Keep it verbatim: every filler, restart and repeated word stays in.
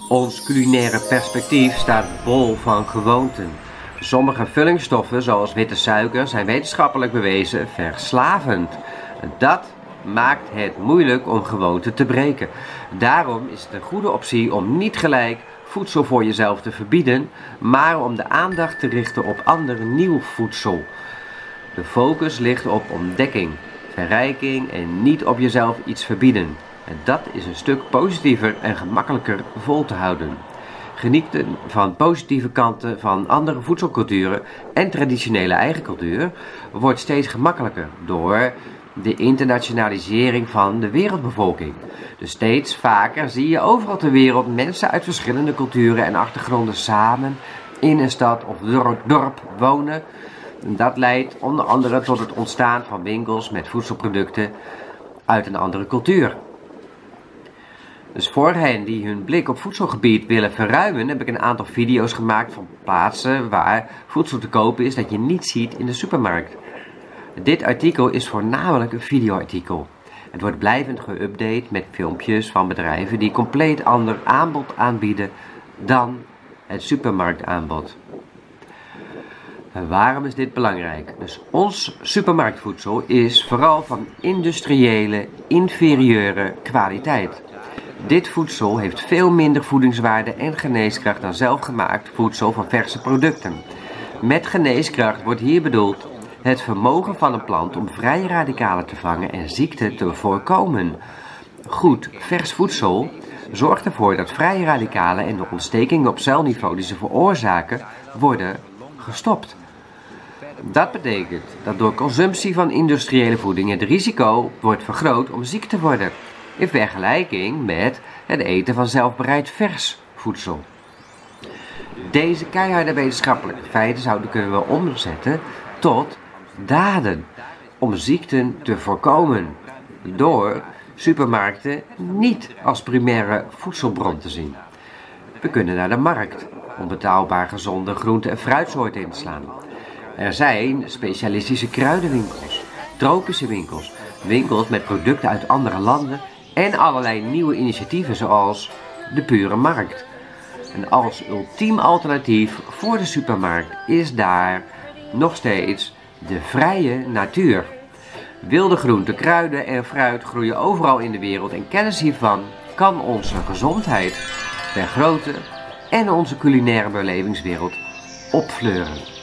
Ons culinaire perspectief staat bol van gewoonten. Sommige vullingsstoffen, zoals witte suiker, zijn wetenschappelijk bewezen verslavend. Dat maakt het moeilijk om gewoonten te breken. Daarom is het een goede optie om niet gelijk voedsel voor jezelf te verbieden, maar om de aandacht te richten op ander nieuw voedsel. De focus ligt op ontdekking, verrijking en niet op jezelf iets verbieden. En dat is een stuk positiever en gemakkelijker vol te houden. Genieten van positieve kanten van andere voedselculturen en traditionele eigen cultuur wordt steeds gemakkelijker door de internationalisering van de wereldbevolking. Dus steeds vaker zie je overal ter wereld mensen uit verschillende culturen en achtergronden samen in een stad of dorp wonen. En dat leidt onder andere tot het ontstaan van winkels met voedselproducten uit een andere cultuur. Dus voor hen die hun blik op voedselgebied willen verruimen, heb ik een aantal video's gemaakt van plaatsen waar voedsel te kopen is dat je niet ziet in de supermarkt. Dit artikel is voornamelijk een videoartikel. Het wordt blijvend geüpdate met filmpjes van bedrijven die compleet ander aanbod aanbieden dan het supermarktaanbod. En waarom is dit belangrijk? Dus ons supermarktvoedsel is vooral van industriële, inferieure kwaliteit. Dit voedsel heeft veel minder voedingswaarde en geneeskracht dan zelfgemaakt voedsel van verse producten. Met geneeskracht wordt hier bedoeld het vermogen van een plant om vrije radicalen te vangen en ziekten te voorkomen. Goed, vers voedsel zorgt ervoor dat vrije radicalen en de ontstekingen op celniveau die ze veroorzaken worden gestopt. Dat betekent dat door consumptie van industriële voeding het risico wordt vergroot om ziek te worden, in vergelijking met het eten van zelfbereid vers voedsel. Deze keiharde wetenschappelijke feiten zouden kunnen we omzetten tot daden om ziekten te voorkomen door supermarkten niet als primaire voedselbron te zien. We kunnen naar de markt om betaalbaar gezonde groente- en fruitsoorten in te slaan. Er zijn specialistische kruidenwinkels, tropische winkels, winkels met producten uit andere landen en allerlei nieuwe initiatieven zoals de pure markt. En als ultiem alternatief voor de supermarkt is daar nog steeds de vrije natuur. Wilde groenten, kruiden en fruit groeien overal in de wereld en kennis hiervan kan onze gezondheid vergroten en onze culinaire belevingswereld opfleuren.